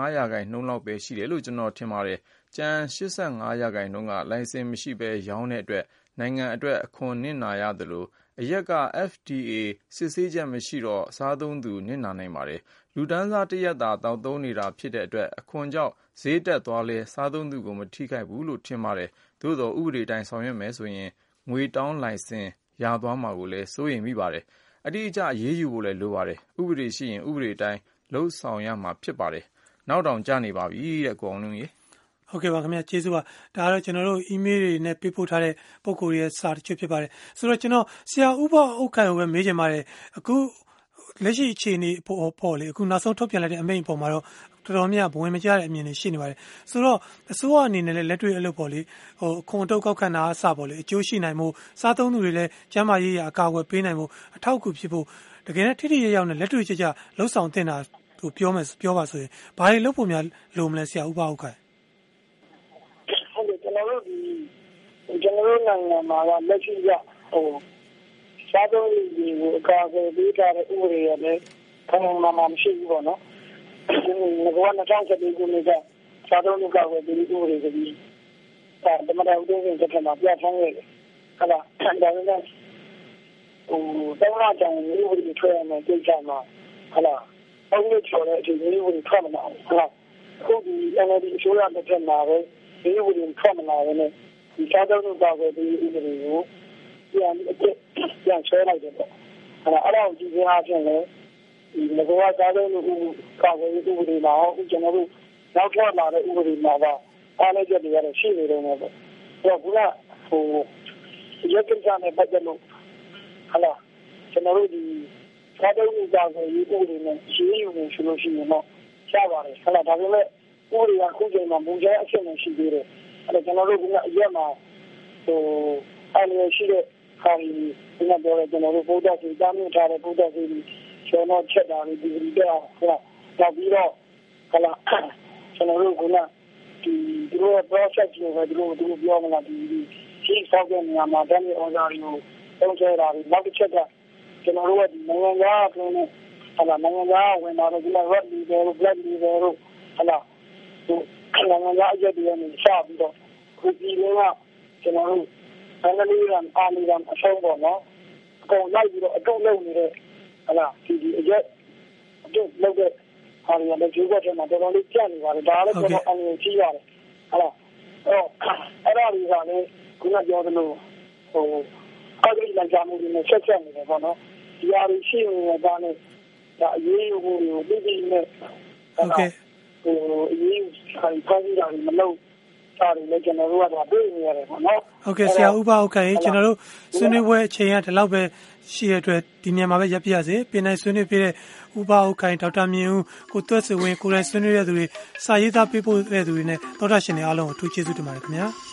15%လောက်ပဲရှိတယ်လို့ကျွန်တော်ထင်ပါတယ်။ကျန်85%ကလိုင်စင်မရှိဘဲရောင်းတဲ့အတွက်နိုင်ငံအတွက်အခွန်နစ်နာရသလိုအရက်က FDA စစ်ဆေးချက်မရှိတော့စားသုံးသူနစ်နာနိုင်ပါတယ်။လူတန်းစားတစ်ရက်သာတောက်သုံးနေတာဖြစ်တဲ့အတွက်အခွန်ကြောင့်ဈေးတက်သွားလဲစားသုံးသူကိုမထိခိုက်ဘူးလို့ထင်ပါတယ်။သို့တော်ဥပဒေတိုင်းဆောင်ရွက်မယ်ဆိုရင်ငွေတောင်းလိုင်စင်ရသွားမှာကိုလည်းစိုးရိမ်မိပါတယ်။အတိအကျရေးယူဖို့လည်းလိုပါတယ်။ဥပဒေရှိရင်ဥပဒေတိုင်းလှုပ်ဆောင်ရမှာဖြစ်ပါတယ်။နောက်တောင်ကြနေပါပြီတဲ့ကိုအောင်လုံးကြီးဟုတ်ကဲ့ပါခင်ဗျာကျေးဇူးပါဒါကတော့ကျွန်တော်တို့ email တွေနဲ့ပေးပို့ထားတဲ့ပုံကိုယ်ရဲ့စာတချို့ဖြစ်ပါတယ်ဆိုတော့ကျွန်တော်ဆရာဥပအုတ်ခိုင်ကိုပဲမေးချင်ပါတယ်အခုလက်ရှိအခြေအနေပေါ်လေအခုနောက်ဆုံးထုတ်ပြန်လိုက်တဲ့အမိန့်ပေါ်မှာတော့တော်တော်များဘဝင်မကျတဲ့အမြင်တွေရှိနေပါတယ်ဆိုတော့အစိုးရအနေနဲ့လည်းလက်တွေ့အလုပ်ပေါ်လေအခွန်အတုပ်ကောက်ခံတာအစပေါ်လေအကျိုးရှိနိုင်မှုစားသုံးသူတွေလည်းကျန်းမာရေးအကာအကွယ်ပေးနိုင်မှုအထောက်အကူဖြစ်ဖို့တကယ်နဲ့ထိထိရောက်နဲ့လက်တွေ့ကျကျလှုပ်ဆောင်တင်တာကိုပြောပါဆိုရင်ဘာတွေလုပ်ဖို့များလိုမလဲဆရာဥပအုတ်ခိုင်ကျွန်တော်တို့နိုင်ငံမှာကလက်ရှိကစားသုံးရေးကိုအကာအကွယ်ပေးထားတဲ့ဥပဒေရလည်းခံမှမရှိဘူးပေါ့နော်။ဒီ2017ခုနှစ်ကစားသုံးရေးကာကွယ်ပေးဥပဒေကိုဓမ္မတာဥပဒေနဲ့တက်မှာပြဋ္ဌာန်းခဲ့တယ်။ဒါပေမဲ့တောင်းလာကြတဲ့ဥပဒေထွက်ရမယ်ကိစ္စမှာအောက်လို့ချော်တဲ့အချိန်ဥပဒေထွက်မလာဘူး။အခုဒီ NLD အစိုးရတက်မှာပဲဒီဥပဒေထွက်မလာဘူးနဲ့ဒီစားသုံးရေးကာကွယ်ပေးဥပဒေကိုပြန်ဆွဲလိုက်တယ်ပေါ့အဲ့ဒါကိုကြည့်ရအောင်လည်းဒီငကောစားသုံးရေးကာကွယ်ရေးဥပဒေမှာကျွန်တော်တို့နောက်ထပ်လာတဲ့ဥပဒေမှာကအားလည်းကြည့်ရတော့ရှိနေတယ်ပေါ့အဲ့တော့ခုနရက်ကိစ္စနဲ့ပတ်သက်လို့ကျွန်တော်တို့ဒီစားသုံးရေးကာကွယ်ရေးဥပဒေနဲ့ရှင်းယူနေဆိုလို့ရှိရင်တော့ရှားပါတယ်ဒါပေမဲ့ဥပဒေကခုချိန်မှာမူကျအဖြစ်နဲ့ရှိသေးတယ်အဲ့ကျွန်တော်တို့ကအရက်မှာအားလည်းရှိတဲ့ခါဒီပြောရဲကျွန်တော်တို့ဗုဒ္ဓစီတားမြစ်ထားတဲ့ဗုဒ္ဓစီကျောင်းတော်ချက်တာဒီတော့နောက်ပြီးတော့ကျွန်တော်တို့ကဒီသူတို့ရဲ့ process ကိုပဲသူတို့ပြောမလားဒီဆောက်တဲ့နေရာမှာတန်းတဲ့ order တွေကိုတုံးချတာတွေနောက်တစ်ချက်ကကျွန်တော်တို့ကဒီနိုင်ငံသားအတွင်းနဲ့နိုင်ငံသားဝင်လာတော့ဒီမှာ red leader တို့ black leader တို့နိုင်ငံသားအရက်တွေနဲ့စပြီးတော့ခုဒီကကျွန်တော်တို့နိုင်ငံရေးရန်အာမီရန်အဆုံးပေါ့နော်အကုန်လိုက်ပြီးတော့အတုံးလုံးနေတဲ့ဒီအရက်အတုံးလုံးတဲ့ဟာရတဲ့ဂျိုးကတည်းကတော်တော်လေးကြက်နေပါတယ်ဒါလည်းကျွန်တော်အမြင်ကြည့်ရတယ်အဲ့ဒါတွေကလည်းခုနပြောသလိုအဂရိလိုက်ကြမှုတွေနဲ့ဆက်ဆက်နေတယ်ပေါ့နော်ဒီအရေးရှိနေတာနဲ့ဒါအရေးယူမှုတွေကိုပြီးနဲ့ဟုတ်ကဲ့အရေးခိုင်ခိုင်တာမလုပ်တာတွေလည်းကျွန်တော်တို့ကတွေ့နေရတယ်ပေါ့နော်ဟုတ်ကဲ့ဆရာဥပဟုတ်ကဲ့ကျွန်တော်တို့ဆွေးနွေးပွဲအချိန်ကဒီလောက်ပဲရှိရတဲ့အတွက်ဒီနေရာမှာပဲရပ်ပြရစေပြင်နိုင်ဆွေးနွေးပြတဲ့ဥပဟုတ်ခိုင်ဒေါက်တာမြင့်ဦးကိုသွက်စဝင်းကိုယ်တိုင်ဆွေးနွေးရတဲ့သူတွေစာရေးသားပေးပို့တဲ့သူတွေနဲ့သောတာရှင်တွေအားလုံးကိုထူးကျေးဇူးတင်ပါတယ်ခင်ဗျာ